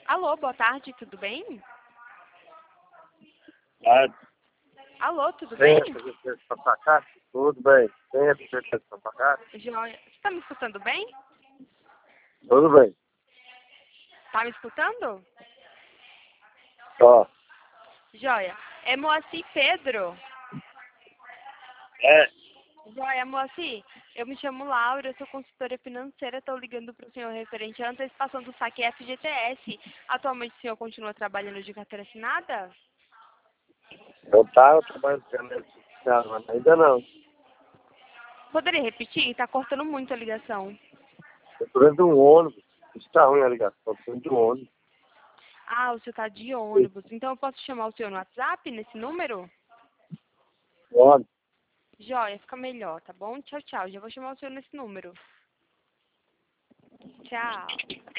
Alô, boa tarde, tudo bem? Alô, tudo bem? Tem essa pra pagar? Tudo bem. Tem essa pra pagar? Joia. Você está me escutando bem? Tudo bem. Tá me escutando? Ó. Joia. É Moacir Pedro. É. Joia, Moacir. Eu me chamo Laura, eu sou consultora financeira, estou ligando para o senhor referente à antecipação do saque FGTS. Atualmente o senhor continua trabalhando de carteira assinada? Eu tava trabalhando mas ainda não. Poderia repetir? Está cortando muito a ligação. Eu tô dentro de um ônibus. Está ruim a ligação. Eu tô dentro de um ônibus. Ah, o senhor está de ônibus. Então eu posso chamar o senhor no WhatsApp, nesse número? Ônibus. Joia, fica melhor, tá bom? Tchau, tchau. Já vou chamar o senhor nesse número. Tchau.